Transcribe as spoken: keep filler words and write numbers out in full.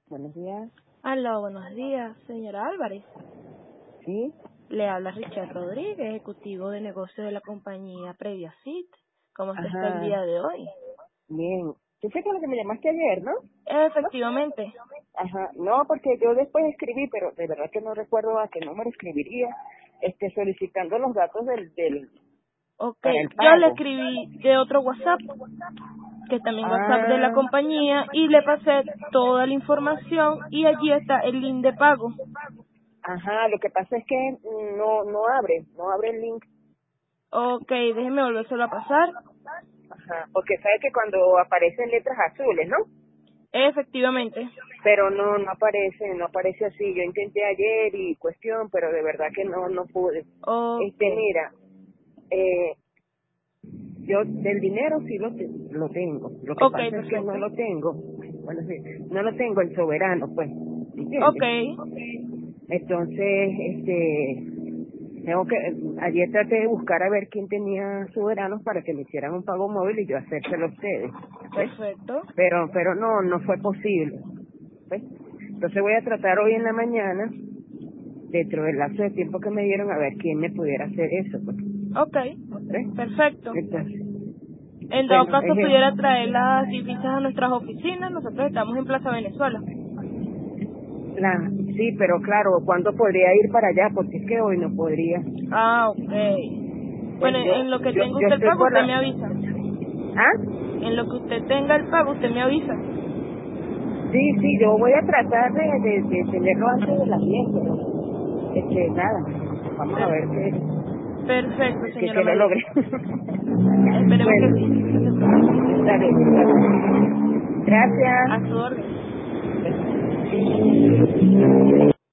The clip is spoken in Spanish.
Buenos días. Aló, buenos días, señora Álvarez. Sí. Le habla Richard Rodríguez, ejecutivo de negocio de la compañía Previasit. ¿Cómo está está el Ajá. día de hoy? Bien. ¿Tú fue con lo que me llamaste ayer, no? Efectivamente. Ajá. No, porque yo después escribí, pero de verdad que no recuerdo a qué número escribiría, este, solicitando los datos del, del, Ok, para el yo le pago. escribí de otro WhatsApp, que también WhatsApp de la Ah. compañía, y le pasé toda la información y allí está el link de pago. Ajá. Lo que pasa es que no, no abre, no abre el link. Ok, déjeme volvérselo a pasar. Ajá. Porque sabe que cuando aparecen letras azules, ¿no? Efectivamente. Pero no, no aparece, no aparece así. Yo intenté ayer y cuestión, pero de verdad que no, no pude. Ok, Este, mira, eh, yo del dinero sí lo, te- lo tengo. Lo que ok, pasa es que no perfecto. lo tengo, bueno, sí, no lo tengo el soberano, pues, Ok, ¿entiendes? Entonces, este, tengo que, ayer traté de buscar a ver quién tenía soberanos para que me hicieran un pago móvil y yo hacérselo a ustedes, ¿ves? perfecto. Pero, pero no, no fue posible, ¿ves? Entonces voy a tratar hoy en la mañana, dentro del lapso de tiempo que me dieron, a ver quién me pudiera hacer eso, pues, Ok, ¿ves? perfecto. Entonces, En todo bueno, caso, es pudiera eso. traer las divisas a nuestras oficinas. Nosotros estamos en Plaza Venezuela. La, sí, pero claro, ¿cuándo podría ir para allá? Porque es que hoy no podría. Ah, ok. Pues Bueno, yo, en lo que yo, tenga yo usted el estoy pago, por usted la... me avisa. ¿Ah? En lo que usted tenga el pago, usted me avisa. Sí, sí, yo voy a tratar de, de, de tenerlo antes de las diez, pero este, nada, vamos a Per- ver que, perfecto, que, señora que lo María. logre. Esperemos que Bueno, sí. No se preocupe. está bien, está bien. A su Gracias. orden.